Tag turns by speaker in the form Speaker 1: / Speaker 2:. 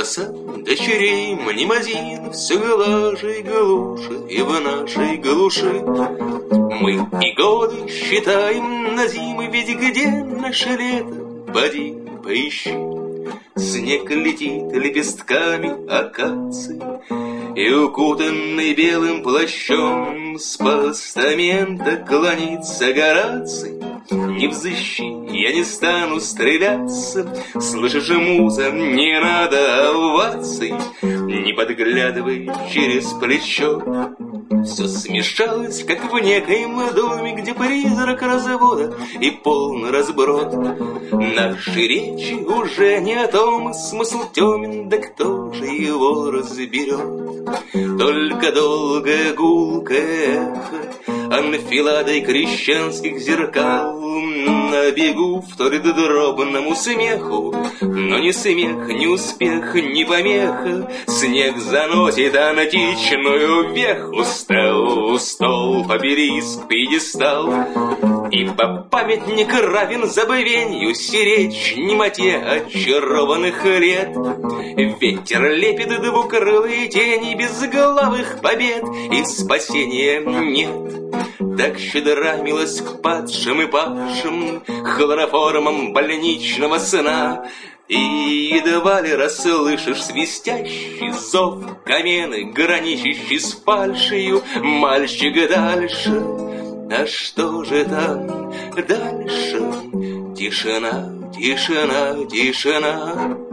Speaker 1: голоса дочерей Мнемозин все глаже и глуше, и в нашей глуши мы и годы считаем на зимы, ведь где наше лето, поди поищи. Снег летит лепестками акаций, и укутанный белым плащом с постамента клонится Гораций. Не взыщи, я не стану стреляться, слышишь, муза, не надо оваций, не подглядывай через плечо. Все смешалось, как в некоем доме, где призрак развода и полный разброд. Наши речи уже не о том, смысл темен, да кто же его разберет. Только долгое гулкое эхо анфиладой крещенских зеркал на бегу вторит дробному смеху, но ни смех, ни успех, ни помеха. Снег заносит античную веху, стол, обелиск, пьедестал, ибо памятник равен забвенью, сиречь немоте очарованных лет. Ветер лепит двукрылые тени безглавых побед, и спасения нет. Так щедра милость к падшим и павшим хлороформом больничного сна, и едва ли расслышишь свистящий зов камены, граничащий с фальшью, мальчик дальше. А что же там дальше? Тишина, тишина, тишина.